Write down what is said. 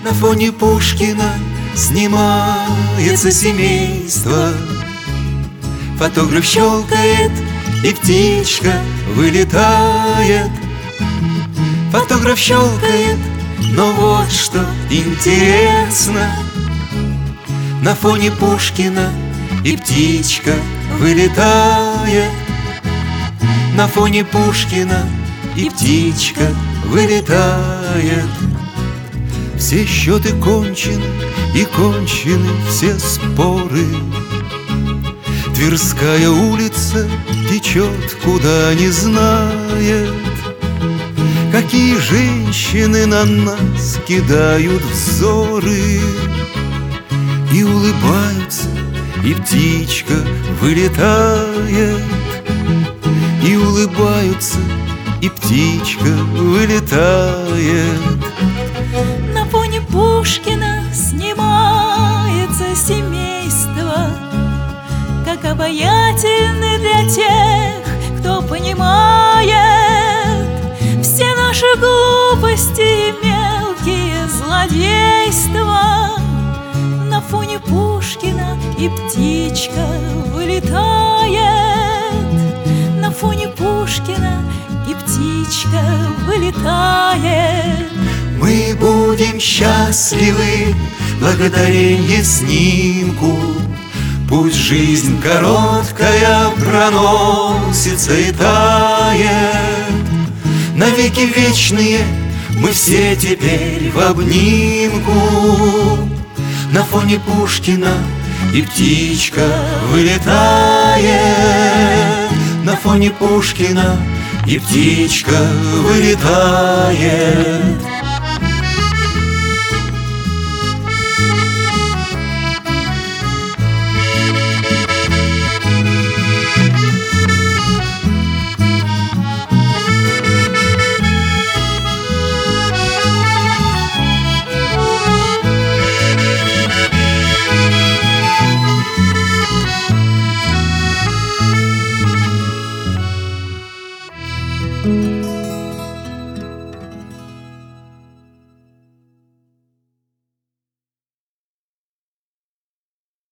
На фоне Пушкина снимается семейство. Фотограф щелкает, и птичка вылетает. Фотограф щелкает, но вот что интересно: на фоне Пушкина и птичка вылетает. На фоне Пушкина и птичка вылетает. Все счеты кончены, и кончены все споры. Тверская улица течет, куда не знает. Какие женщины на нас кидают взоры. И улыбаются, и птичка вылетает. И улыбаются, и птичка вылетает. На фоне Пушкина снимается семейство. Как обаятельны для тех, кто понимает все наши глупости и мелкие злодейства. На фоне Пушкина и птичка вылетает. На фоне Пушкина и птичка вылетает. Мы будем счастливы благодаренье снимку. Пусть жизнь короткая проносится и тает. Навеки вечные мы все теперь в обнимку. На фоне Пушкина и птичка вылетает. На фоне Пушкина и птичка вылетает. Thank you.